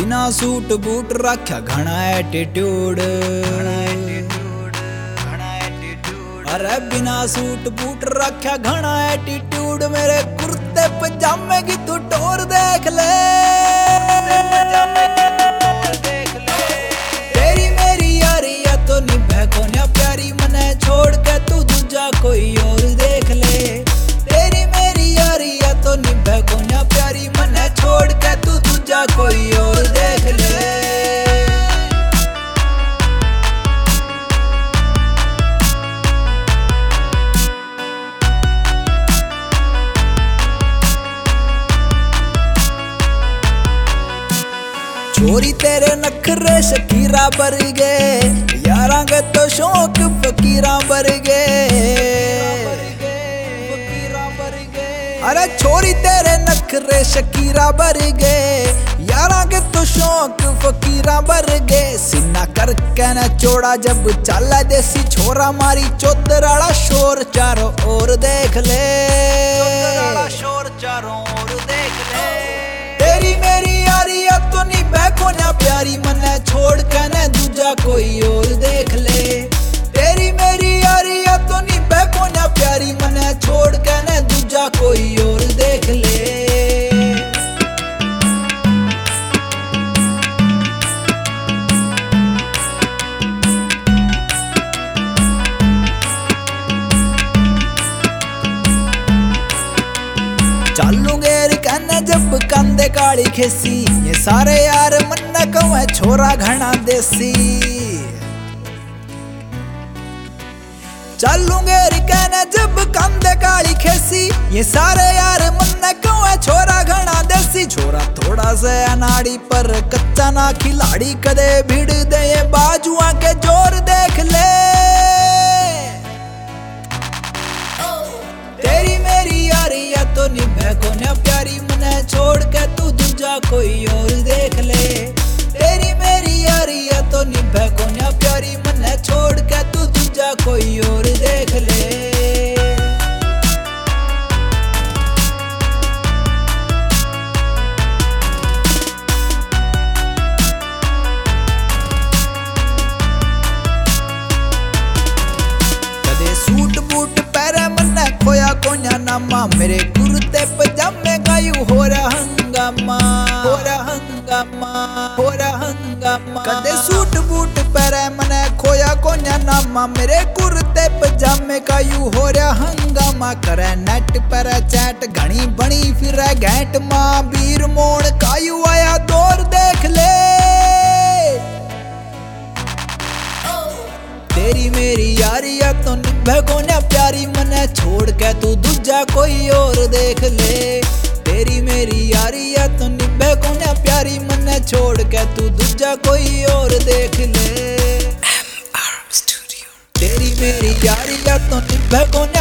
बिना suit boot रखा घना एटीट्यूड। अरे बिना सूट बूट रखा घना एटीट्यूड, मेरे कुर्ते पजामे की तू टोर देख ले। तेरी मेरी यारी या तो निभे को ना प्यारी, मने छोड़ के तू दूजा कोई और देख ले। तेरी मेरी यारी या तो निभे को ना प्यारी, मने छोड़ के तू दूजा कोई और देख ले। छोरी तेरे नखरे शकीरा बर गए, यारा के तो शौक फकीरा बर गए। अरे छोरी तेरे नखरे शकीरा बर गए, यारा के तो शौक फकीरा बर गए। सीना करके न चौड़ा जब चाला देसी छोरा, मारी चौधराड़ा शोर चारों ओर देख ले। शोर चारों ओर देख ले। तेरी मेरी यारी या तो निभे को ना प्यारी, मने छोड़ के न दूजा कोई और देख ले। तेरी मेरी यारी या तो निभे को ना प्यारी, मने छोड़ के न दूजा कोई और देख ले। चालूंगे कहने जब कंधे काली खेसी, ये सारे यार मन्ना कवे छोरा घना देसी। चालूंगे कहने जब कंधे काली खेसी, ये सारे यार मन्ना कवे छोरा घना देसी। छोरा थोड़ा से अनाड़ी पर कच्चा ना खिलाड़ी, कदे भिड़ दे ये बाजुआ के जोर देख ले। तेरी मेरी यारी या तो निभे को ना प्यारी, मने छोड़ के तू दूजा कोई और देख ले। तेरी मेरी यारी या तो निभे को ना प्यारी, मने छोड़ के तू दूजा कोई और देख ले। कदे सूट बूट पैरे मने खोया कोन्या नामा, मेरे कुर्ते पजामे का यू हो रहा हंगामा। हो रहा हंगामा, हो रहा हंगामा। कदे सूट बूट पैरे मने खोया कोन्या नामा, मेरे कुर्ते पजामे का यू हो रहा हंगामा। करे नेट पर चैट घनी बनी फिर घैंट माँ, वीर मोड़ का यू आया दौर देख ले। तेरी मेरी यारी या तो निभे को ना प्यारी, मने छोड़ के तू दूजा कोई और देख ले। तेरी मेरी यारी या तो निभे को ना प्यारी, मने छोड़ के तू दूजा कोई और देख ले। MR Studio। तेरी मेरी यारी या तो निभे को ना